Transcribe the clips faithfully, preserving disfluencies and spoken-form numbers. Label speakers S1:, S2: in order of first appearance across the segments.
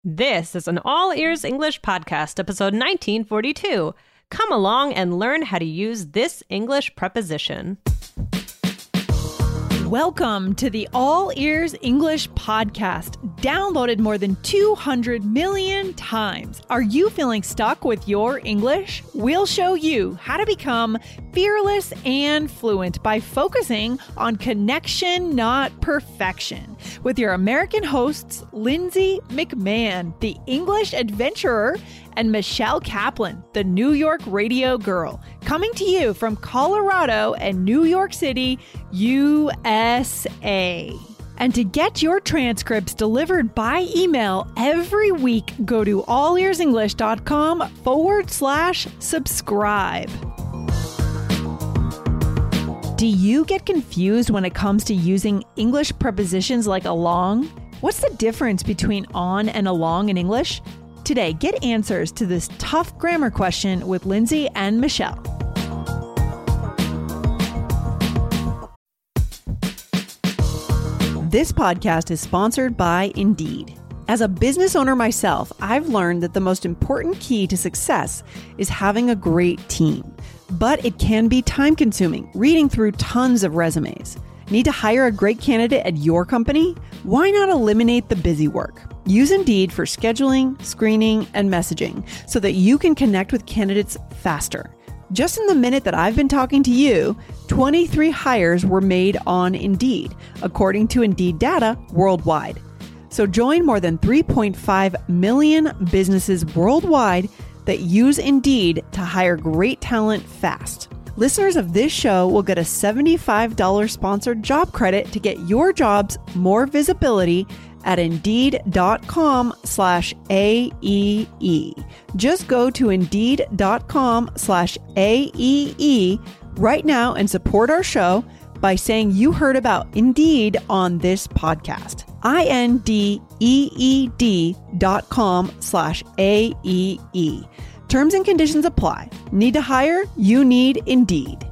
S1: This is an All Ears English podcast, episode nineteen forty-two. Come along and learn how to use this English preposition.
S2: Welcome to the All Ears English podcast, downloaded more than two hundred million times. Are you feeling stuck with your English? We'll show you how to become fearless and fluent by focusing on connection, not perfection. With your American hosts, Lindsay McMahon, the English adventurer, and Michelle Kaplan, the New York radio girl, coming to you from Colorado and New York City, U S A. And to get your transcripts delivered by email every week, go to allearsenglish.com forward slash subscribe. Do you get confused when it comes to using English prepositions like along? What's the difference between on and along in English? Today, get answers to this tough grammar question with Lindsay and Michelle. This podcast is sponsored by Indeed. As a business owner myself, I've learned that the most important key to success is having a great team. But it can be time-consuming, reading through tons of resumes. Need to hire a great candidate at your company? Why not eliminate the busy work? Use Indeed for scheduling, screening, and messaging so that you can connect with candidates faster. Just in the minute that I've been talking to you, twenty-three hires were made on Indeed, according to Indeed data worldwide. So join more than three point five million businesses worldwide that use Indeed to hire great talent fast. Listeners of this show will get a seventy-five dollars sponsored job credit to get your jobs more visibility at Indeed.com slash AEE. Just go to Indeed.com slash AEE right now and support our show by saying you heard about Indeed on this podcast. I-N-D-E-E-D dot com slash A-E-E. Terms and conditions apply. Need to hire? You need Indeed.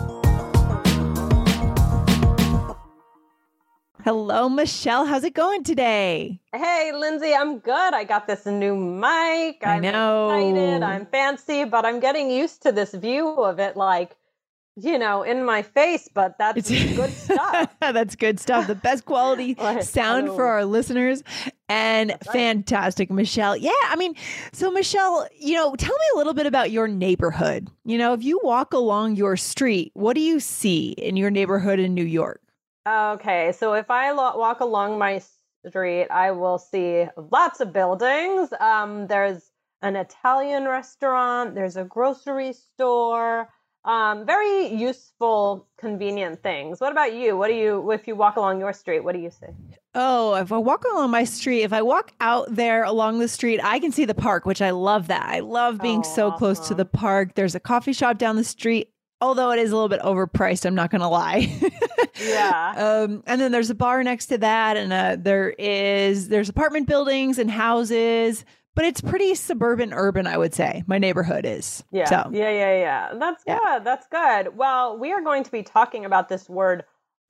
S2: Hello, Michelle. How's it going today?
S1: Hey, Lindsay, I'm good. I got this new mic. I'm
S2: I know.
S1: excited. I'm fancy, but I'm getting used to this view of it like, you know, in my face, but that's good stuff.
S2: That's good stuff. The best quality
S1: Like,
S2: sound
S1: hello.
S2: for our listeners and
S1: That's right.
S2: fantastic, Michelle. Yeah, I mean, so Michelle, you know, tell me a little bit about your neighborhood. You know, if you walk along your street, what do you see in your neighborhood in New York?
S1: Okay, so if I lo- walk along my street, I will see lots of buildings. Um, there's an Italian restaurant. There's a grocery store. Um, very useful, convenient things. What about you? What do you, if you walk along your street, what do you see?
S2: Oh, if I walk along my street, if I walk out there along the street, I can see the park, which I love that. I love being
S1: Oh,
S2: so close to
S1: awesome.
S2: the park. There's a coffee shop down the street, although it is a little bit overpriced. I'm not going to lie.
S1: Yeah.
S2: Um, and then there's a bar next to that. And uh, there is, there's apartment buildings and houses, but it's pretty suburban urban, I would say. My neighborhood is.
S1: Yeah.
S2: So,
S1: Yeah, yeah, yeah. That's
S2: Yeah.
S1: good. That's good. Well, we are going to be talking about this word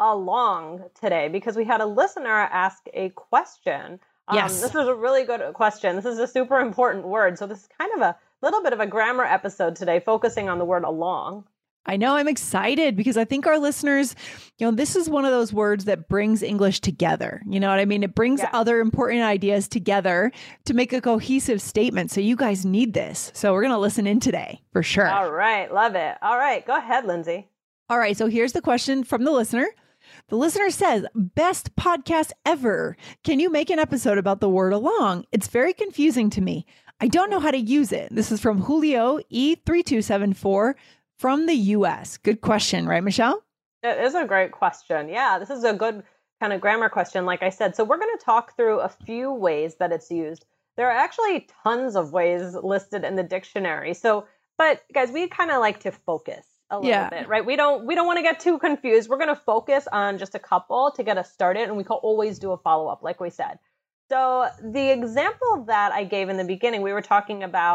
S1: along today because we had a listener ask a question. Um,
S2: Yes.
S1: This was a really good question. This is a super important word. So this is kind of a little bit of a grammar episode today, focusing on the word along.
S2: I know I'm excited because I think our listeners, you know, this is one of those words that brings English together. You know what I mean? It brings
S1: Yeah.
S2: other important ideas together to make a cohesive statement. So you guys need this. So we're going to listen in today for sure.
S1: All right. Love it. All right. Go ahead, Lindsay.
S2: All right. So here's the question from the listener. The listener says, best podcast ever. Can you make an episode about the word along? It's very confusing to me. I don't know how to use it. This is from Julio E three two seven four from the U S. Good question, right, Michelle?
S1: It is a great question. Yeah, this is a good kind of grammar question, like I said. So we're going to talk through a few ways that it's used. There are actually tons of ways listed in the dictionary. So, but guys, we kind of like to focus a little
S2: Yeah.
S1: bit, right? We don't we don't want to get too confused. We're going to focus on just a couple to get us started, and we can always do a follow-up, like we said. So the example that I gave in the beginning, we were talking about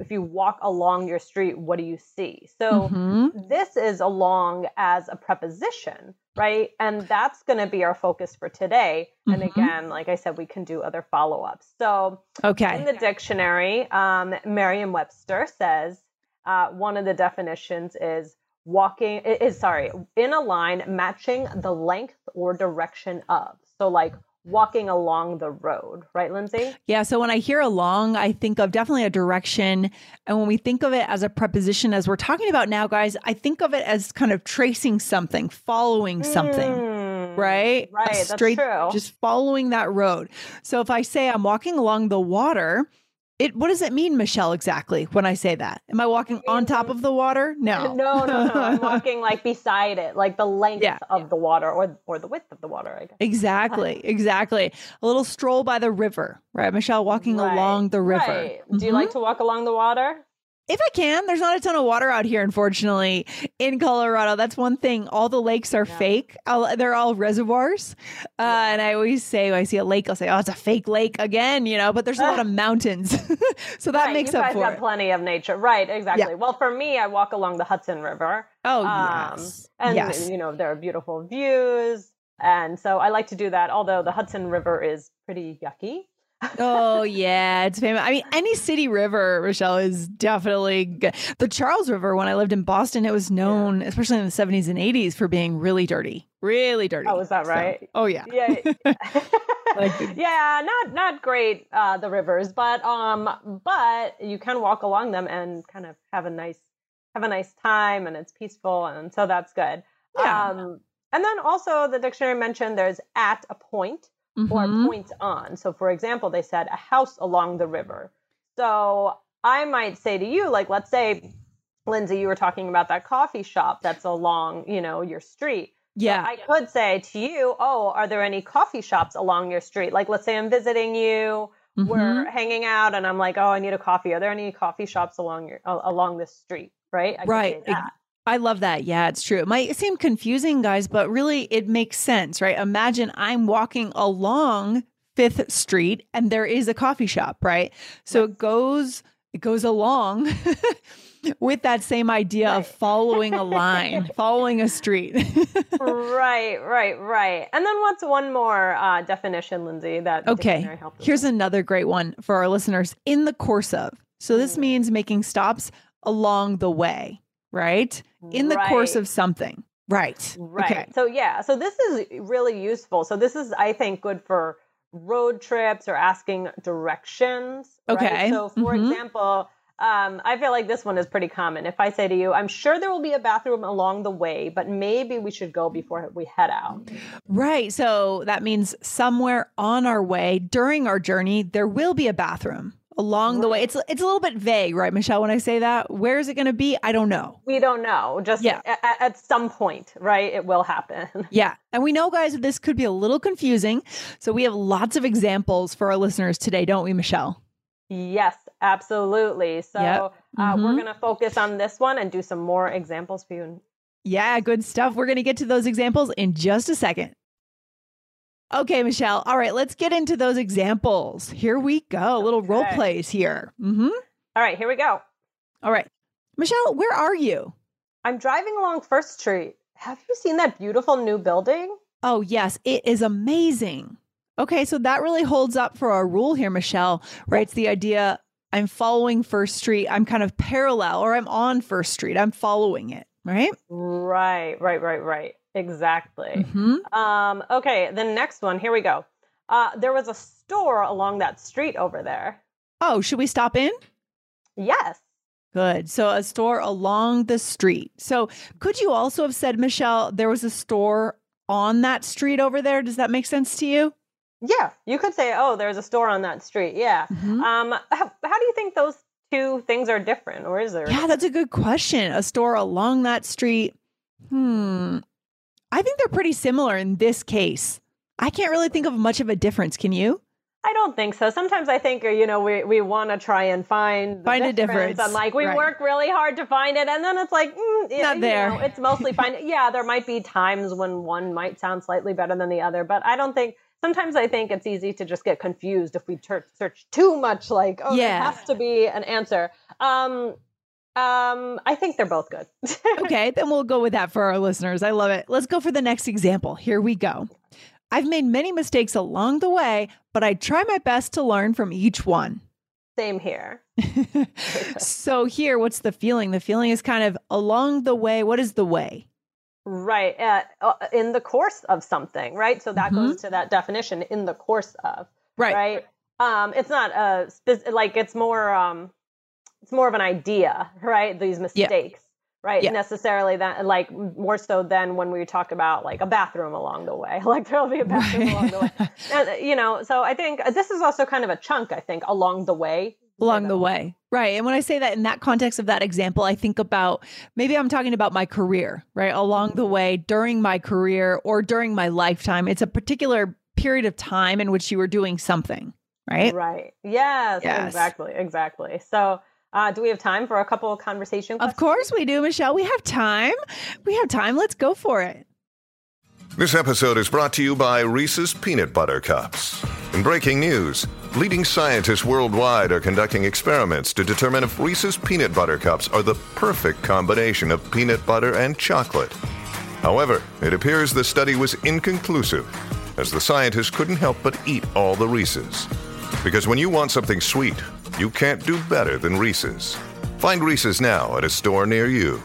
S1: if you walk along your street, what do you see? So
S2: Mhm.
S1: this is along as a preposition, right? And that's going to be our focus for today. And
S2: Mhm.
S1: again, like I said, we can do other follow-ups. So
S2: Okay.
S1: in the dictionary, um, Merriam-Webster says uh, one of the definitions is walking, is sorry, in a line matching the length or direction of. So like walking along the road, right, Lindsay?
S2: Yeah. So when I hear along, I think of definitely a direction. And when we think of it as a preposition, as we're talking about now, guys, I think of it as kind of tracing something, following something,
S1: Mm,
S2: right? A
S1: Right, that's
S2: straight,
S1: true.
S2: just following that road. So if I say I'm walking along the water, it, what does it mean, Michelle, exactly when I say that? Am I walking on top of the water? No.
S1: No, no, no. I'm walking like beside it, like the length
S2: Yeah.
S1: of the water or or the width of the water, I guess.
S2: Exactly. Exactly. A little stroll by the river, right? Michelle, walking
S1: Right,
S2: along the river.
S1: Right. Do you
S2: Mhm.
S1: like to walk along the water?
S2: If I can, there's not a ton of water out here, unfortunately, in Colorado. That's one thing. All the lakes are
S1: Yeah.
S2: fake. I'll, they're all reservoirs. Uh,
S1: Yeah.
S2: And I always say, when I see a lake, I'll say, oh, it's a fake lake again, you know, but there's a lot of mountains. So that
S1: Right,
S2: makes
S1: you
S2: up
S1: guys
S2: for
S1: got
S2: it.
S1: plenty of nature. Right, exactly. Well, for me, I walk along the Hudson River.
S2: Oh,
S1: Um,
S2: yes.
S1: and,
S2: yes.
S1: you know, there are beautiful views. And so I like to do that, although the Hudson River is pretty yucky.
S2: Oh, yeah. It's famous. I mean, any city river, Michelle, is definitely good. The Charles River, when I lived in Boston, it was known, especially in the seventies and eighties, for being really dirty. Really dirty.
S1: Oh, is that
S2: So-
S1: right?
S2: oh, yeah.
S1: Yeah.
S2: Like the-
S1: yeah, not not great uh the rivers, but um but you can walk along them and kind of have a nice have a nice time, and it's peaceful, and so that's good.
S2: Yeah.
S1: Um and then also the dictionary mentioned there's at a point or
S2: Mhm.
S1: points on. So for example, they said a house along the river. So I might say to you, like, let's say, Lindsay, you were talking about that coffee shop that's along, you know, your street. So
S2: Yeah.
S1: I could say to you, oh, are there any coffee shops along your street? Like, let's say I'm visiting you, we're
S2: Mhm.
S1: hanging out, and I'm like, oh, I need a coffee. Are there any coffee shops along your uh, along this street? Right? I could
S2: Right.
S1: say that.
S2: I love that. Yeah, it's true. It might seem confusing, guys, but really it makes sense, right? Imagine I'm walking along Fifth Street and there is a coffee shop, right? So it goes it goes along with that same idea
S1: Right.
S2: of following a line, following a street.
S1: Right, right, right. And then what's one more uh, definition, Lindsay? That the
S2: Okay.
S1: dictionary helped us
S2: Here's
S1: with?
S2: another great one for our listeners. In the course of. So this
S1: Mm.
S2: means making stops along the way, right? In the course
S1: Right.
S2: of something. Right.
S1: Right.
S2: Okay.
S1: So yeah, so this is really useful. So this is, I think, good for road trips or asking directions. right?
S2: Okay.
S1: So for
S2: Mhm.
S1: example, um, I feel like this one is pretty common. If I say to you, I'm sure there will be a bathroom along the way, but maybe we should go before we head out.
S2: Right. So that means somewhere on our way during our journey, there will be a bathroom along the way.
S1: Right.
S2: It's it's a little bit vague, right, Michelle? When I say that, where is it going to be? I don't know.
S1: We don't know. Just
S2: Yeah.
S1: a- at some point, right? It will happen.
S2: Yeah. And we know, guys, that this could be a little confusing. So we have lots of examples for our listeners today, don't we, Michelle?
S1: Yes, absolutely. So
S2: Yep.
S1: uh, we're
S2: Mhm.
S1: going to focus on this one and do some more examples for you.
S2: Yeah, good stuff. We're going to get to those examples in just a second. Okay, Michelle. All right, let's get into those examples. Here we go. A little role
S1: Okay.
S2: plays here. Mm-hmm.
S1: All right, here we go.
S2: All right. Michelle, where are you?
S1: I'm driving along First Street. Have you seen that beautiful new building?
S2: Oh, yes, it is amazing. Okay, so that really holds up for our rule here, Michelle, right? It's the idea I'm following First Street. I'm kind of parallel, or I'm on First Street. I'm following it, right?
S1: Right, right, right, right. Exactly.
S2: hmm
S1: Um, okay, the next one. Here we go. Uh, there was a store along that street over there.
S2: Oh, should we stop in?
S1: Yes.
S2: Good. So a store along the street. So could you also have said, Michelle, there was a store on that street over there? Does that make sense to you?
S1: Yeah, you could say, oh, there's a store on that street. Yeah.
S2: Mhm.
S1: Um, how, how do you think those two things are different, or is there?
S2: Yeah, that's a good question. A store along that street. Hmm. I think they're pretty similar in this case. I can't really think of much of a difference. Can you?
S1: I don't think so. Sometimes I think, you know, we, we want to try and find the
S2: Find a difference.
S1: And like we
S2: Right.
S1: work really hard to find it. And then it's like, mm, it-
S2: Not
S1: you
S2: there.
S1: know, it's mostly fine. Yeah, there might be times when one might sound slightly better than the other, but I don't think sometimes I think it's easy to just get confused if we ter- search too much, like, oh,
S2: Yeah.
S1: there has to be an answer. Um, um, I think they're both good.
S2: Okay, then we'll go with that for our listeners. I love it. Let's go for the next example. Here we go. I've made many mistakes along the way, but I try my best to learn from each one.
S1: Same here.
S2: So here, what's the feeling? The feeling is kind of along the way. What is the way?
S1: Right. Uh, uh, in the course of something, right? So that
S2: Mhm.
S1: goes to that definition, in the course of,
S2: Right.
S1: right? Um, it's not a spe- like it's more um, it's more of an idea, right? These mistakes, right?
S2: Yeah.
S1: Necessarily that like more so than when we talk about like a bathroom along the way, like there'll be a bathroom
S2: Right.
S1: along the way, and, you know. So I think this is also kind of a chunk. I think along the way.
S2: Along the way. Right. And when I say that in that context of that example, I think about maybe I'm talking about my career, right? Along the way, during my career or during my lifetime. It's a particular period of time in which you were doing something, right?
S1: Right. Yes,
S2: Yes.
S1: exactly. Exactly. So uh, do we have time for a couple of conversation questions?
S2: Of course we do, Michelle. We have time. We have time. Let's go for it.
S3: This episode is brought to you by Reese's Peanut Butter Cups. In breaking news, leading scientists worldwide are conducting experiments to determine if Reese's Peanut Butter Cups are the perfect combination of peanut butter and chocolate. However, it appears the study was inconclusive, as the scientists couldn't help but eat all the Reese's. Because when you want something sweet, you can't do better than Reese's. Find Reese's now at a store near you.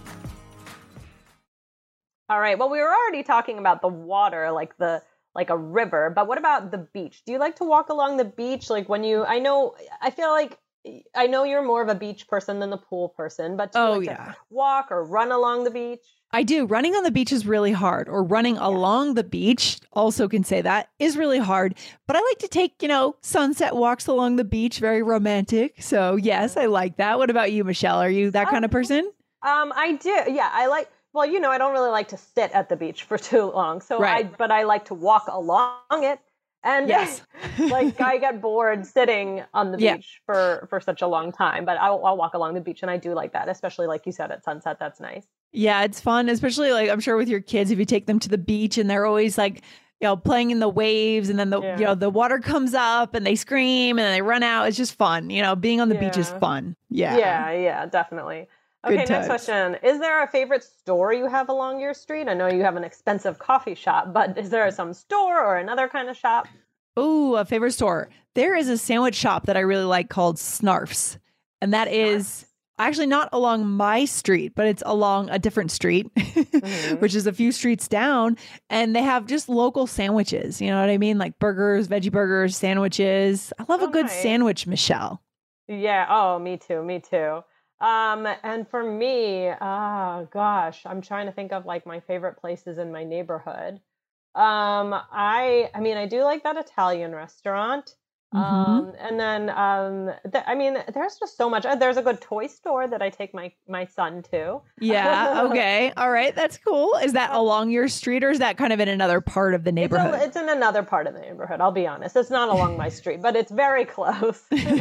S1: All right. Well, we were already talking about the water, like the like a river, but what about the beach? Do you like to walk along the beach? Like when you, I know, I feel like, I know you're more of a beach person than the pool person, but do you
S2: Oh,
S1: like
S2: yeah.
S1: to walk or run along the beach?
S2: I do. Running on the beach is really hard, or running along the beach, also can say that, is really hard. But I like to take, you know, sunset walks along the beach, very romantic. So yes, I like that. What about you, Michelle? Are you that kind of person?
S1: Um, I do. Yeah, I like, well, you know, I don't really like to sit at the beach for too long. So
S2: Right.
S1: I, but I like to walk along it. And
S2: Yes.
S1: like I get bored sitting on the
S2: Yeah.
S1: beach for, for such a long time, but I'll, I'll walk along the beach and I do like that, especially like you said at sunset. That's nice.
S2: Yeah, it's fun, especially like I'm sure with your kids, if you take them to the beach and they're always like, you know, playing in the waves and then the,
S1: Yeah.
S2: you know, the water comes up and they scream and then they run out. It's just fun. You know, being on the beach is
S1: Yeah.
S2: fun. Yeah.
S1: Yeah, yeah, definitely.
S2: Good
S1: Okay, next
S2: times.
S1: question. Is there a favorite store you have along your street? I know you have an expensive coffee shop, but is there some store or another kind of shop?
S2: Oh, a favorite store. There is a sandwich shop that I really like called Snarfs. And that is actually not along my street, but it's along a different street,
S1: Mhm.
S2: which is a few streets down. And they have just local sandwiches. You know what I mean? Like burgers, veggie burgers, sandwiches. I love a
S1: Oh,
S2: good
S1: nice.
S2: sandwich, Michelle.
S1: Yeah. Oh, me too. Me too. Um, and for me, oh gosh, I'm trying to think of like my favorite places in my neighborhood. Um, I, I mean, I do like that Italian restaurant.
S2: Mhm.
S1: Um, and then, um, th- I mean, there's just so much. uh, There's a good toy store that I take my my son to.
S2: Yeah. Okay. All right. That's cool. Is that along your street or is that kind of in another part of the
S1: It's,
S2: neighborhood?
S1: a, it's in another part of the neighborhood. I'll be honest. It's not along my street, but it's very close.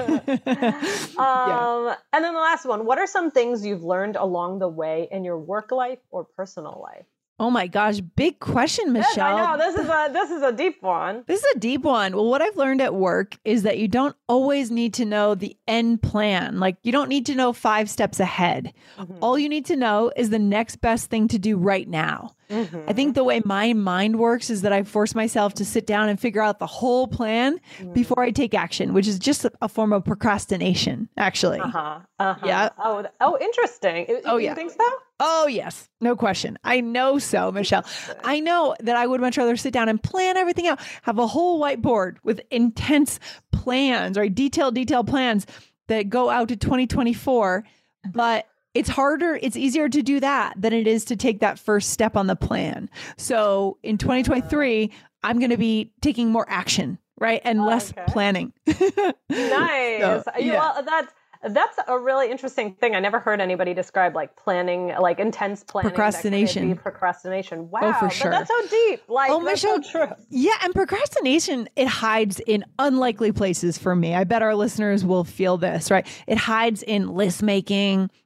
S1: um, And then the last one. What are some things you've learned along the way in your work life or personal life?
S2: Oh my gosh. Big question,
S1: Yes,
S2: Michelle.
S1: I know this is a this is a deep one.
S2: This is a deep one. Well, what I've learned at work is that you don't always need to know the end plan. Like, you don't need to know five steps ahead.
S1: Mhm.
S2: All you need to know is the next best thing to do right now.
S1: Mhm.
S2: I think the way my mind works is that I force myself to sit down and figure out the whole plan
S1: Mm.
S2: before I take action, which is just a, a form of procrastination, actually.
S1: Uh-huh. Uh-huh.
S2: Yeah.
S1: Oh, th- oh, interesting. You-
S2: Oh,
S1: you
S2: yeah.
S1: think so?
S2: Oh, yes. No question. I know so, Michelle. I know that I would much rather sit down and plan everything out, have a whole whiteboard with intense plans, right? Detailed, detailed plans that go out to twenty twenty-four. But it's harder, it's easier to do that than it is to take that first step on the plan. So in twenty twenty-three, I'm going to be taking more action, right? And less
S1: Okay.
S2: planning.
S1: Nice.
S2: So,
S1: You-
S2: yeah.
S1: Well, that's that's a really interesting thing. I never heard anybody describe like planning, like intense planning. that could
S2: Procrastination.
S1: be procrastination. Wow.
S2: Oh, for
S1: but
S2: sure.
S1: that's so deep. Like,
S2: Oh,
S1: that's
S2: Michelle,
S1: so true.
S2: Yeah, and procrastination, it hides in unlikely places for me. I bet our listeners will feel this, right? It hides in list making,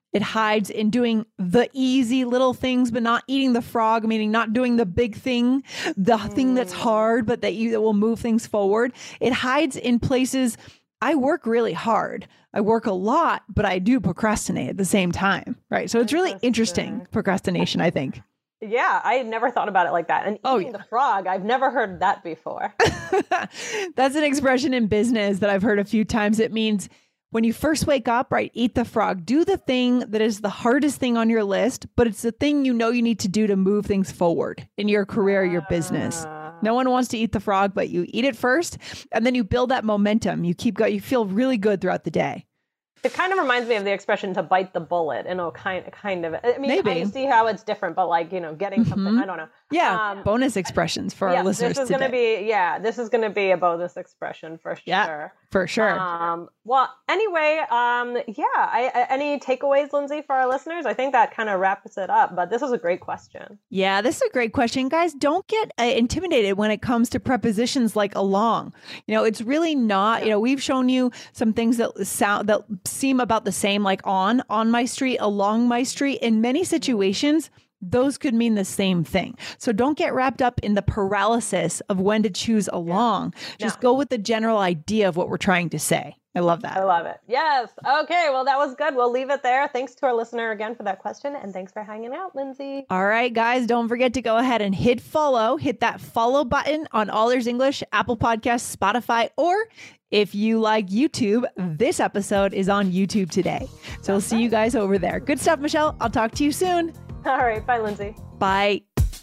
S2: It hides in doing the easy little things, but not eating the frog, meaning not doing the big thing, the mm. thing that's hard, but that you that will move things forward. It hides in places. I work really hard. I work a lot, but I do procrastinate at the same time, right? So it's really interesting, procrastination, I think.
S1: Yeah, I had never thought about it like that. And
S2: oh,
S1: eating
S2: yeah.
S1: the frog, I've never heard that before.
S2: That's an expression in business that I've heard a few times. It means when you first wake up, right, eat the frog. Do the thing that is the hardest thing on your list, but it's the thing you know you need to do to move things forward in your career, your business. Uh, no one wants to eat the frog, but you eat it first, and then you build that momentum. You keep going. You feel really good throughout the day.
S1: It kind of reminds me of the expression to bite the bullet, and you know, kind kind of. I mean,
S2: Maybe.
S1: I see how it's different, but like, you know, getting something, mm-hmm. I don't know.
S2: Yeah, um, bonus expressions for
S1: yeah,
S2: our listeners
S1: this is
S2: today.
S1: Gonna be, yeah, this is going to be a bonus expression for
S2: yeah,
S1: sure.
S2: For sure.
S1: Um, well, anyway, um, yeah, I, I, any takeaways, Lindsay, for our listeners? I think that kind of wraps it up, but this was a great question.
S2: Yeah, this is a great question. Guys, don't get uh, intimidated when it comes to prepositions like along. You know, it's really not, yeah. you know, we've shown you some things that sound, that seem about the same, like on, on my street, along my street. In many situations, those could mean the same thing. So don't get wrapped up in the paralysis of when to choose along. Yeah. Just no. go with the general idea of what we're trying to say. I love that.
S1: I love it. Yes. Okay. Well, that was good. We'll leave it there. Thanks to our listener again for that question. And thanks for hanging out, Lindsay.
S2: All right, guys. Don't forget to go ahead and hit follow. Hit that follow button on All Ears English, Apple Podcasts, Spotify, or if you like YouTube, this episode is on YouTube today. So we'll see you guys over there. Good stuff, Michelle. I'll talk to you soon.
S1: All right. Bye, Lindsay.
S2: Bye.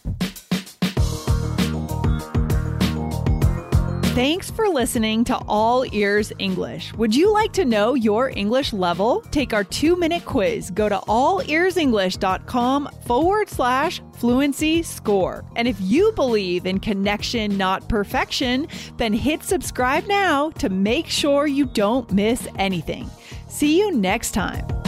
S2: Thanks for listening to All Ears English. Would you like to know your English level? Take our two-minute quiz. Go to allearsenglish.com forward slash fluency score. And if you believe in connection, not perfection, then hit subscribe now to make sure you don't miss anything. See you next time.